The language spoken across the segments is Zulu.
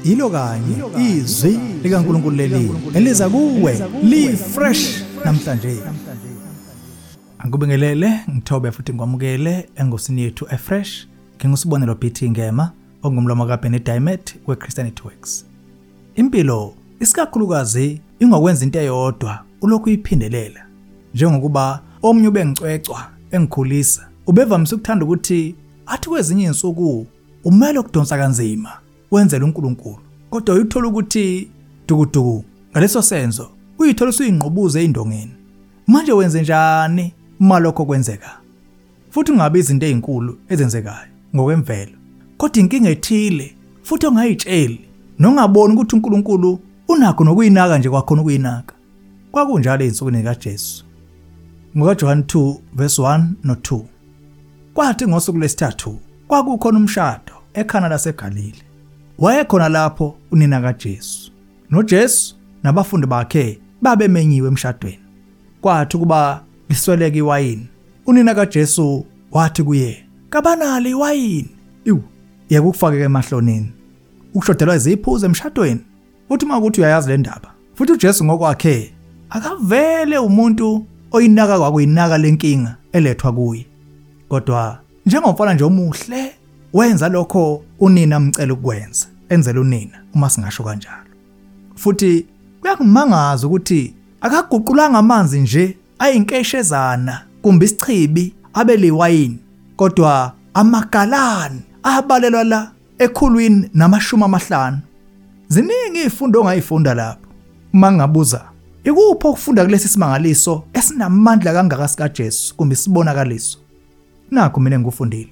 ilo kanye izwi likaNkulunkulu leli eliza kuwe li fresh namhlanje. Angikubingelele ngithobe futhi ngikwamukele engosini yethu efresh ngingusibonelo BT Ngema ongumlomo kaBenedict weChristianity Works. Impilo isikakhulukazi ingakwenza into eyodwa ulokhu uyiphindelela, njengokuba omnye ubengicwecwa engikhulisa ubevamise ukuthanda ukuthi athi kwezinye insuku umele ukudonsa kanzima wenzela uNkulunkulu, kodwa uyithola ukuthi dukuduku ngaleso senzo uyithola usuyinqobuza eindongeni. Manje wenze njani malokho kwenzeka? Futhi ungabe izinto ezinkulu ezenzekayo ngokwemvelo, kodwa inkinga ethile futhi ongayitsheli nongaboni ukuthi uNkulunkulu unakho nokuyinaka nje kwakhona ukuyinaka. Kwakunjalo einsukwini kaJesu. NgoJohn 2:1 no-2. Kwathi ngosuku lesithathu kwakukhona umshado ekhana laseGalile. Wayekhona lapho unina kaJesu. NoJesu nabafundi bakhe babemenyiwe emshadweni. Kwathi kuba lisweleke iwayini, unina kaJesu wathi kuye, "Kabanali iwayini." Yeke ukufakeke emahlonini. Ukushodelwa iziphuzo emshadweni. Uthi makuthi uyayazi le ndaba. Futhi uJesu ngokwakhe akavele umuntu oyinaka kwakuyinaka lenkinga elethwa kuye. Kodwa njengomfana nje omuhle wenza lokho unina amcela ukwenza, enzela unina uma singasho kanjalo. Futhi kuyakumangaza ukuthi akaguqulanga amanzi nje ayinkeshezana kumbe isichibi abeliwayini, kodwa amagalani abalelwa la ekhulwini nama50. Ziningi izifundo ongayifunda lapho. Mangabuza, ikuphi okufunda kulesi simangaliso esinamandla kangaka sikaJesu kumbe isibonakaliso? Nakho mina ngikufundile.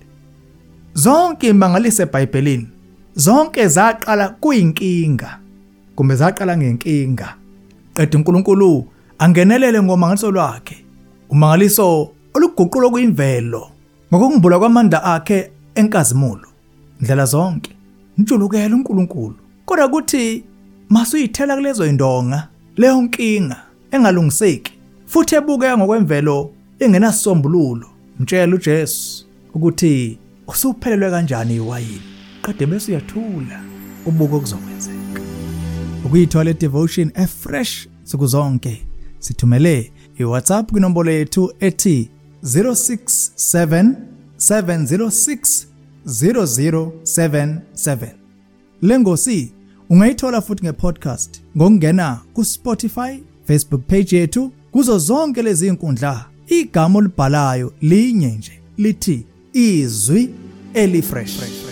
Zonke imangaliso eBhayibhelini zonke zaqala kuyinkinga kumbe zaqala ngenkinga. Qedwe uNkulunkulu angenelele ngomangaliso lwakhe, umangaliso oluguqulo kuyimvelo ngokumbula kwamandla akhe enkazimulo. Ndlela zonke njulukela uNkulunkulu, kodwa ukuthi masuyithela kulezo indonga leyo nkinga engalungiseki futhi ebukeka ngokwemvelo engenasombululo. Mtshela uJesu ukuthi usuphelelwe kanjani iwayini, kade bese uyathula ubuke okuzokwenzeka. Ukuyithola devotion efresh sikuzonke sithumele iWhatsApp kwinombolo yethu ethi 0677060077. Lengosi ungayithola futhi ngepodcast ngokungena kuSpotify, Facebook page yethu, kuzo zonke lezi inkundla. Igama olibhalayo linye nje lithi izwi elifresh.